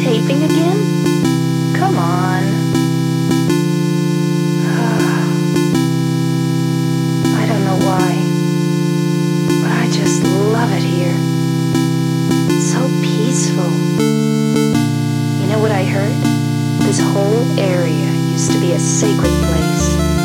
taping again? Come on. I don't know why, but I just love it here. It's so peaceful. You know what I heard? This whole area used to be a sacred place.